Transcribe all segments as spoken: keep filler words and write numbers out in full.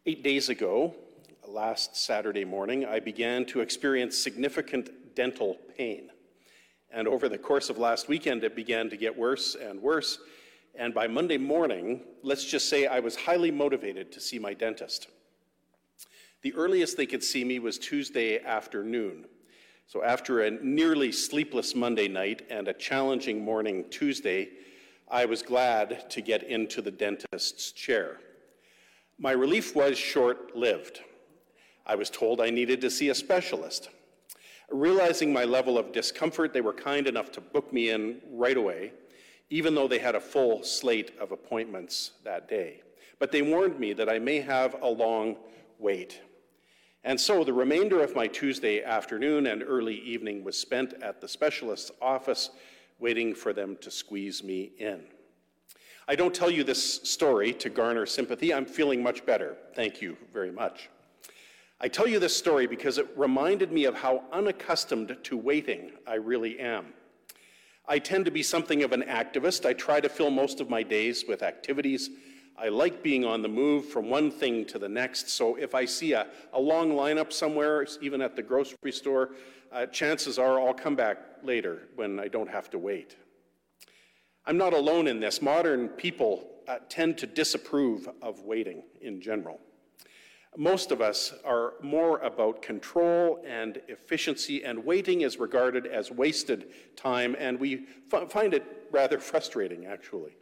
Eight days ago, last Saturday morning, I began to experience significant dental pain. And over the course of last weekend, it began to get worse and worse. And by Monday morning, let's just say I was highly motivated to see my dentist. The earliest they could see me was Tuesday afternoon. So after a nearly sleepless Monday night and a challenging morning Tuesday, I was glad to get into the dentist's chair. My relief was short-lived. I was told I needed to see a specialist. Realizing my level of discomfort, they were kind enough to book me in right away, even though they had a full slate of appointments that day. But they warned me that I may have a long wait. And so the remainder of my Tuesday afternoon and early evening was spent at the specialist's office waiting for them to squeeze me in. I don't tell you this story to garner sympathy. I'm feeling much better. Thank you very much. I tell you this story because it reminded me of how unaccustomed to waiting I really am. I tend to be something of an activist. I try to fill most of my days with activities. I like being on the move from one thing to the next, so if I see a, a long lineup somewhere, even at the grocery store, uh, chances are I'll come back later when I don't have to wait. I'm not alone in this. Modern people uh, tend to disapprove of waiting in general. Most of us are more about control and efficiency, and waiting is regarded as wasted time, and we f- find it rather frustrating, actually.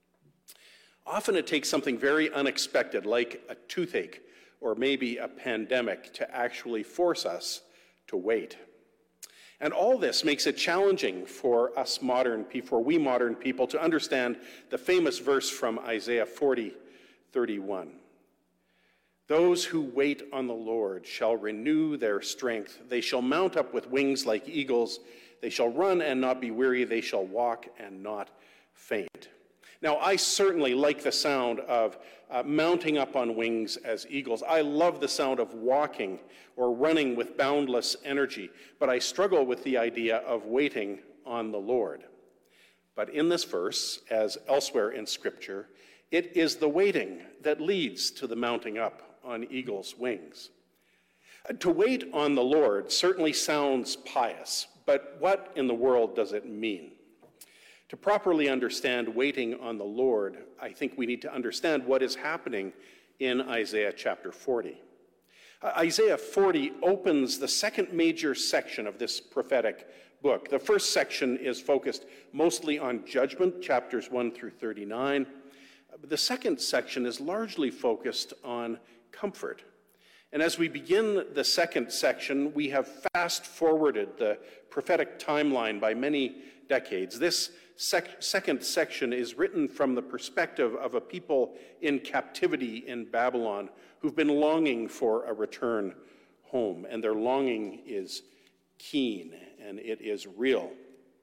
Often it takes something very unexpected, like a toothache or maybe a pandemic, to actually force us to wait. And all this makes it challenging for us modern people, for we modern people, to understand the famous verse from Isaiah forty thirty-one. Those who wait on the Lord shall renew their strength. They shall mount up with wings like eagles. They shall run and not be weary. They shall walk and not faint. Now, I certainly like the sound of uh, mounting up on wings as eagles. I love the sound of walking or running with boundless energy, but I struggle with the idea of waiting on the Lord. But in this verse, as elsewhere in Scripture, it is the waiting that leads to the mounting up on eagles' wings. To wait on the Lord certainly sounds pious, but what in the world does it mean? To properly understand waiting on the Lord, I think we need to understand what is happening in Isaiah chapter forty. Uh, Isaiah forty opens the second major section of this prophetic book. The first section is focused mostly on judgment, chapters one through thirty-nine. The second section is largely focused on comfort. And as we begin the second section, we have fast-forwarded the prophetic timeline by many decades. This sec- second section is written from the perspective of a people in captivity in Babylon who've been longing for a return home, and their longing is keen and it is real.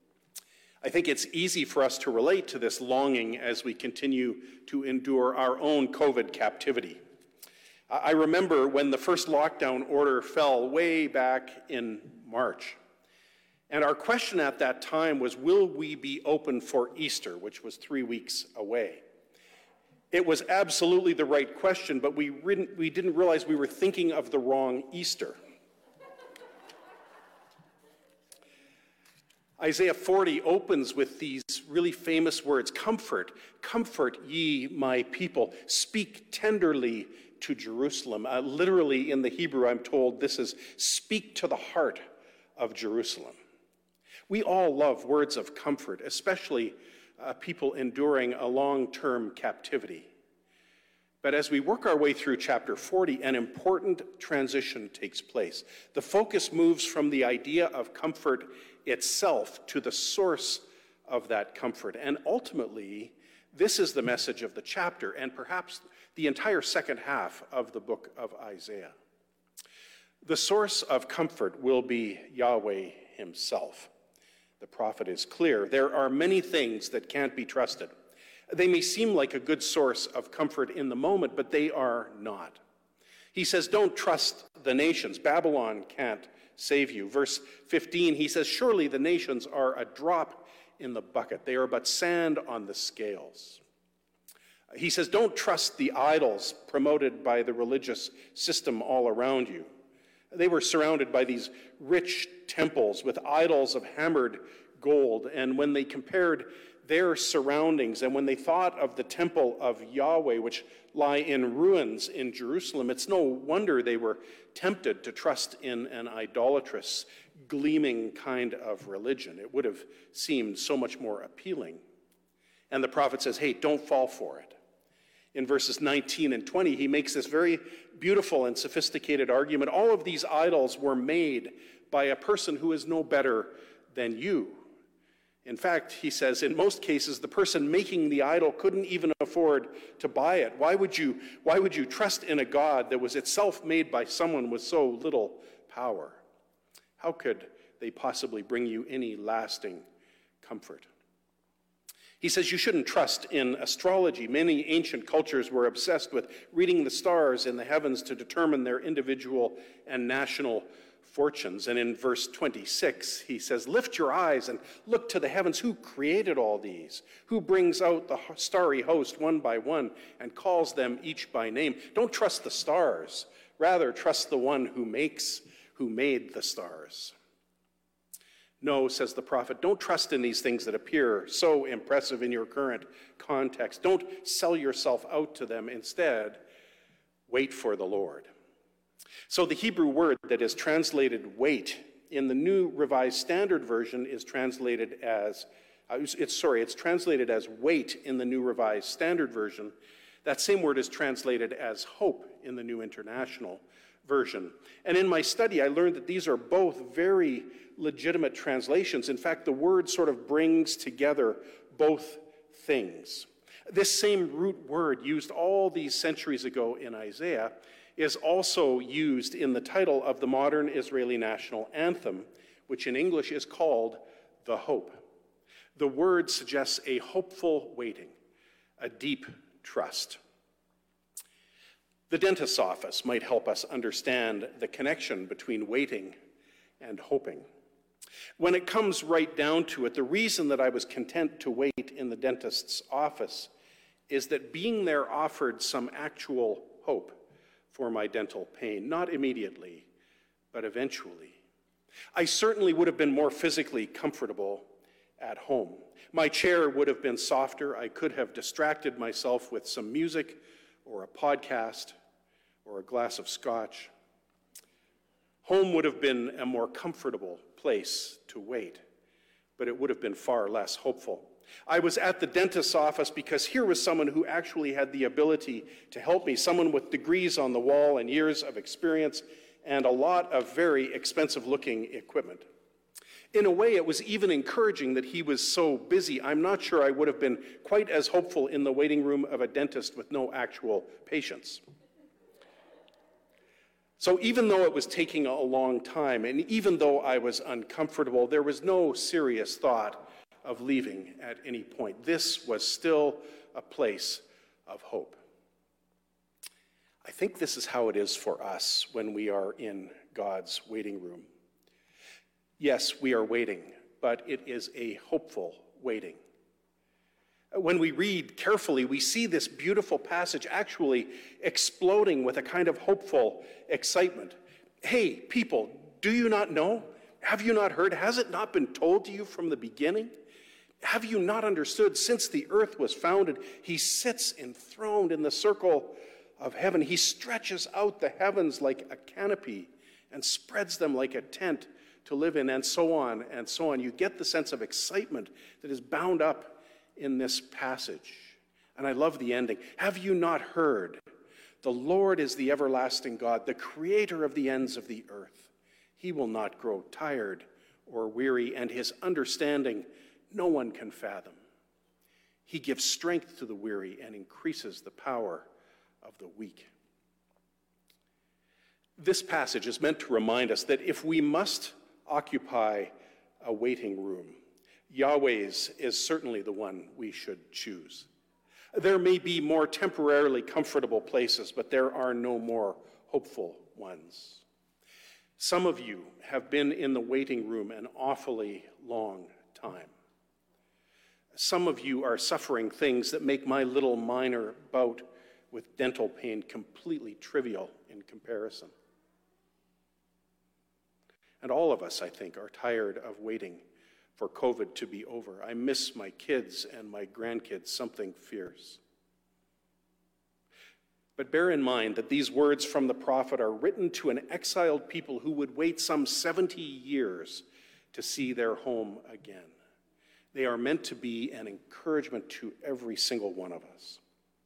I think it's easy for us to relate to this longing as we continue to endure our own COVID captivity. I remember when the first lockdown order fell way back in March. And our question at that time was, will we be open for Easter, which was three weeks away? It was absolutely the right question, but we didn't, we didn't realize we were thinking of the wrong Easter. Isaiah forty opens with these really famous words, comfort, comfort ye my people, speak tenderly to Jerusalem. Uh, literally in the Hebrew, I'm told this is speak to the heart of Jerusalem. We all love words of comfort, especially uh, people enduring a long-term captivity. But as we work our way through chapter forty, an important transition takes place. The focus moves from the idea of comfort itself to the source of that comfort. And ultimately, this is the message of the chapter and perhaps the entire second half of the book of Isaiah. The source of comfort will be Yahweh himself. The prophet is clear. There are many things that can't be trusted. They may seem like a good source of comfort in the moment, but they are not. He says, don't trust the nations. Babylon can't save you. Verse fifteen, he says, surely the nations are a drop in the bucket. They are but sand on the scales. He says, don't trust the idols promoted by the religious system all around you. They were surrounded by these rich temples with idols of hammered gold, and when they compared their surroundings and when they thought of the temple of Yahweh, which lie in ruins in Jerusalem, it's no wonder they were tempted to trust in an idolatrous, gleaming kind of religion. It would have seemed so much more appealing. And the prophet says, hey, don't fall for it. In verses nineteen and twenty, he makes this very beautiful and sophisticated argument. All of these idols were made by a person who is no better than you. In fact, he says, in most cases, the person making the idol couldn't even afford to buy it. Why would you, why would you trust in a God that was itself made by someone with so little power? How could they possibly bring you any lasting comfort? He says you shouldn't trust in astrology. Many ancient cultures were obsessed with reading the stars in the heavens to determine their individual and national fortunes. And in verse twenty-six, he says, lift your eyes and look to the heavens. Who created all these? Who brings out the starry host one by one and calls them each by name? Don't trust the stars. Rather, trust the one who makes, who made the stars. No, says the prophet, don't trust in these things that appear so impressive in your current context. Don't sell yourself out to them. Instead, wait for the Lord. So the Hebrew word that is translated wait in the New Revised Standard Version is translated as, uh, it's sorry, it's translated as wait in the New Revised Standard Version. That same word is translated as hope in the New International Version. And in my study, I learned that these are both very legitimate translations. In fact, the word sort of brings together both things. This same root word used all these centuries ago in Isaiah is also used in the title of the modern Israeli national anthem, which in English is called The Hope. The word suggests a hopeful waiting, a deep trust. The dentist's office might help us understand the connection between waiting and hoping. When it comes right down to it, the reason that I was content to wait in the dentist's office is that being there offered some actual hope for my dental pain, not immediately, but eventually. I certainly would have been more physically comfortable at home. My chair would have been softer. I could have distracted myself with some music or a podcast or a glass of scotch. Home would have been a more comfortable place to wait, but it would have been far less hopeful. I was at the dentist's office because here was someone who actually had the ability to help me, someone with degrees on the wall and years of experience and a lot of very expensive-looking equipment. In a way, it was even encouraging that he was so busy. I'm not sure I would have been quite as hopeful in the waiting room of a dentist with no actual patients. So even though it was taking a long time, and even though I was uncomfortable, there was no serious thought of leaving at any point. This was still a place of hope. I think this is how it is for us when we are in God's waiting room. Yes, we are waiting, but it is a hopeful waiting. When we read carefully, we see this beautiful passage actually exploding with a kind of hopeful excitement. Hey, people, do you not know? Have you not heard? Has it not been told to you from the beginning? Have you not understood? Since the earth was founded, he sits enthroned in the circle of heaven. He stretches out the heavens like a canopy and spreads them like a tent to live in, and so on and so on. You get the sense of excitement that is bound up in this passage. And I love the ending. Have you not heard? The Lord is the everlasting God, the creator of the ends of the earth. He will not grow tired or weary, and his understanding no one can fathom. He gives strength to the weary and increases the power of the weak. This passage is meant to remind us that if we must occupy a waiting room, Yahweh's is certainly the one we should choose. There may be more temporarily comfortable places, but there are no more hopeful ones. Some of you have been in the waiting room an awfully long time. Some of you are suffering things that make my little minor bout with dental pain completely trivial in comparison. And all of us, I think, are tired of waiting for COVID to be over. I miss my kids and my grandkids something fierce. But bear in mind that these words from the prophet are written to an exiled people who would wait some seventy years to see their home again. They are meant to be an encouragement to every single one of us.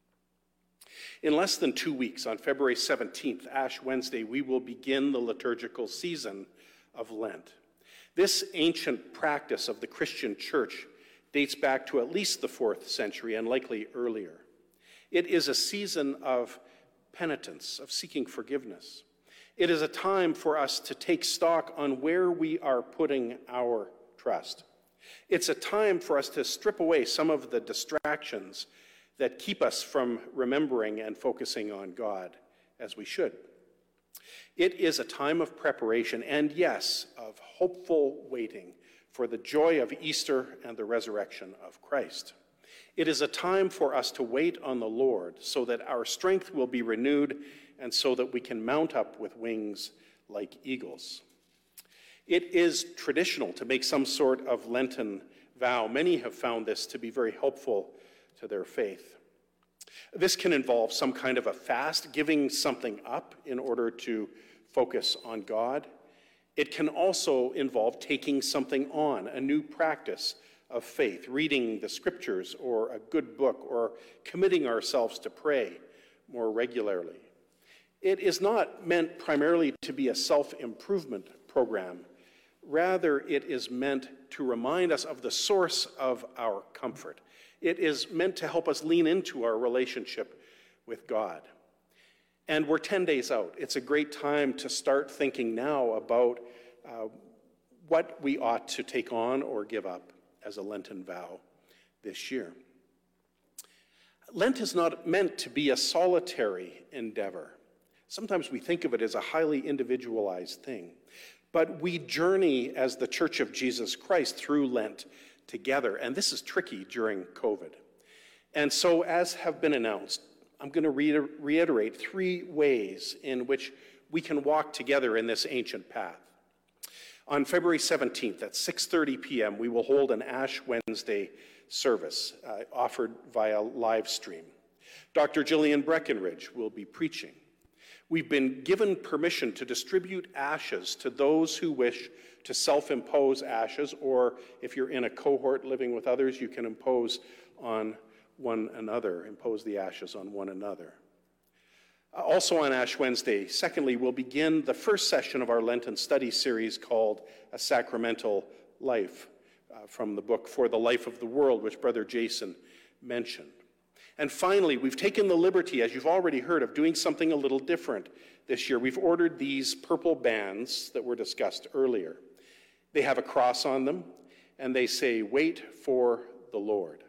In less than two weeks, on February seventeenth, Ash Wednesday, we will begin the liturgical season of Lent. This ancient practice of the Christian church dates back to at least the fourth century and likely earlier. It is a season of penitence, of seeking forgiveness. It is a time for us to take stock on where we are putting our trust. It's a time for us to strip away some of the distractions that keep us from remembering and focusing on God as we should. It is a time of preparation and, yes, of hopeful waiting for the joy of Easter and the resurrection of Christ. It is a time for us to wait on the Lord so that our strength will be renewed and so that we can mount up with wings like eagles. It is traditional to make some sort of Lenten vow. Many have found this to be very helpful to their faith. This can involve some kind of a fast, giving something up in order to focus on God. It can also involve taking something on, a new practice of faith, reading the scriptures or a good book, or committing ourselves to pray more regularly. It is not meant primarily to be a self-improvement program. Rather, it is meant to remind us of the source of our comfort. It is meant to help us lean into our relationship with God. And we're ten days out. It's a great time to start thinking now about uh, what we ought to take on or give up as a Lenten vow this year. Lent is not meant to be a solitary endeavor. Sometimes we think of it as a highly individualized thing. But we journey as the Church of Jesus Christ through Lent together, and this is tricky during COVID. And so, as have been announced, I'm going to re- reiterate three ways in which we can walk together in this ancient path. On February seventeenth at six thirty p.m., we will hold an Ash Wednesday service uh, offered via live stream. Doctor Gillian Breckenridge will be preaching. We've been given permission to distribute ashes to those who wish to self-impose ashes, or if you're in a cohort living with others, you can impose on one another, impose the ashes on one another. Also on Ash Wednesday, secondly, we'll begin the first session of our Lenten study series called A Sacramental Life, uh, from the book For the Life of the World, which Brother Jason mentioned. And finally, we've taken the liberty, as you've already heard, of doing something a little different this year. We've ordered these purple bands that were discussed earlier. They have a cross on them, and they say, "Wait for the Lord."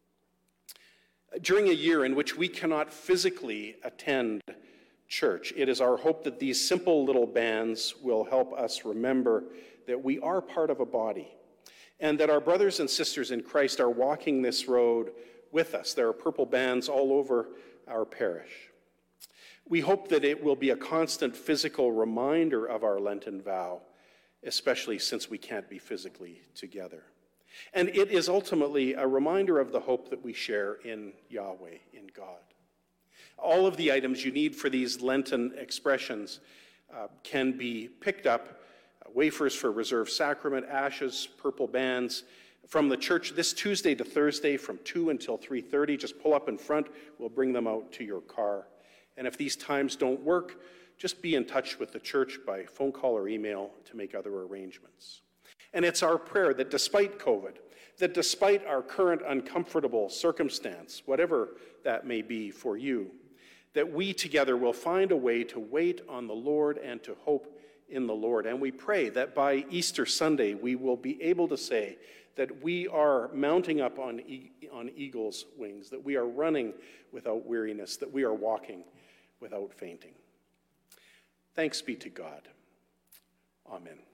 During a year in which we cannot physically attend church, it is our hope that these simple little bands will help us remember that we are part of a body, and that our brothers and sisters in Christ are walking this road with us. There are purple bands all over our parish. We hope that it will be a constant physical reminder of our Lenten vow, especially since we can't be physically together. And it is ultimately a reminder of the hope that we share in Yahweh, in God. All of the items you need for these Lenten expressions uh, can be picked up: uh, wafers for reserved sacrament, ashes, purple bands, from the church this Tuesday to Thursday from two until three thirty. Just pull up in front. We'll bring them out to your car. And if these times don't work, just be in touch with the church by phone call or email to make other arrangements. And it's our prayer that despite COVID, that despite our current uncomfortable circumstance, whatever that may be for you, that we together will find a way to wait on the Lord and to hope in the Lord. And we pray that by Easter Sunday, we will be able to say that we are mounting up on, e- on eagle's wings, that we are running without weariness, that we are walking without fainting. Thanks be to God. Amen.